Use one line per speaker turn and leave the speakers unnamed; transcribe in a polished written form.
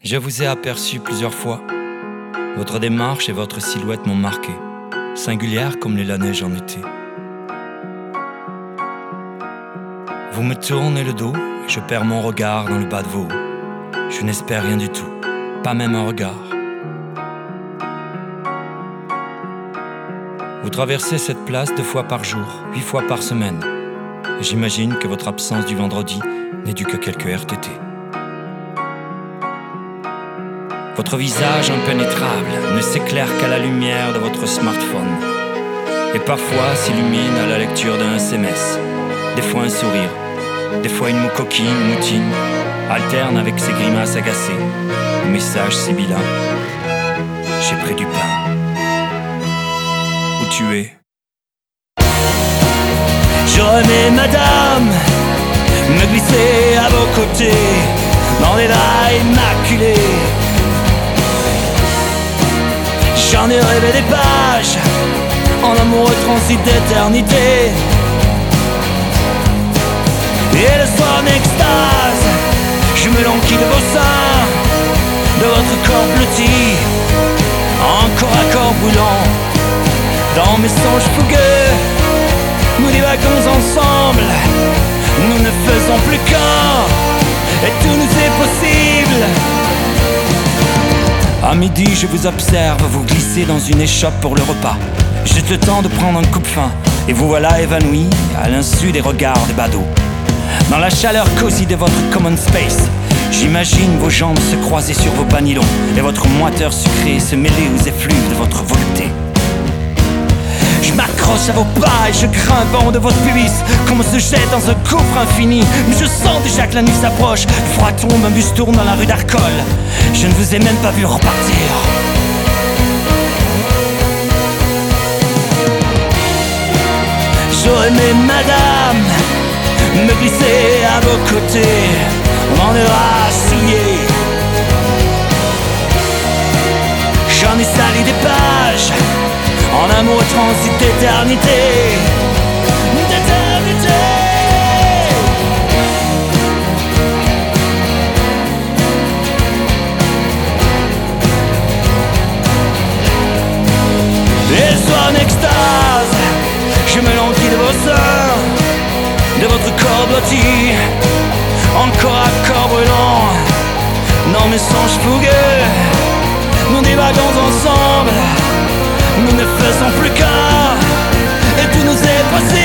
Je vous ai aperçu plusieurs fois. Votre démarche et votre silhouette m'ont marqué, singulière comme l'est la neige en été. Vous me tournez le dos et je perds mon regard dans le bas de vos hauts. Je n'espère rien du tout, pas même un regard. Vous traversez cette place 2 fois par jour, 8 fois par semaine. Et j'imagine que votre absence du vendredi n'est due que quelques RTT. Votre visage impénétrable ne s'éclaire qu'à la lumière de votre smartphone. Et parfois s'illumine à la lecture d'un SMS. Des fois un sourire, des fois une coquine moutine, alterne avec ses grimaces agacées. Le message sibyllin: j'ai pris du pain. Où tu es? J'aurais aimé, madame, me glisser à vos côtés dans les draps immaculés. J'en ai rêvé des pages en amoureux transit d'éternité. Et le soir en extase, je me languis de vos seins, de votre corps blotti, encore à corps brûlant. Dans mes songes fougueux, nous divagons ensemble, nous ne faisons plus qu'un, et tout nous est possible. À midi, je vous observe, vous glissez dans une échoppe pour le repas. Juste le temps de prendre un coupe-faim, et vous voilà évanoui à l'insu des regards des badauds. Dans la chaleur cosy de votre common space, j'imagine vos jambes se croiser sur vos panilons et votre moiteur sucré se mêler aux effluves de votre volupté. Je m'accroche à vos pas et je grimpe en haut de votre pubis, qu'on me se jette dans un gouffre infini. Mais je sens déjà que la nuit s'approche, le froid tombe, un bus tourne dans la rue d'Arcole. Je ne vous ai même pas vu repartir. J'aurais aimé, madame, me glisser à vos côtés dans des draps souillés. J'en ai sali des pages en amour transit d'éternité. D'éternité. Et le soir en extase, je me languis de vos seins, de votre corps blotti, encore à corps brûlant. Dans mes songes fougueux, nous divagons ensemble, nous ne faisons plus qu'un, et tout nous est possible.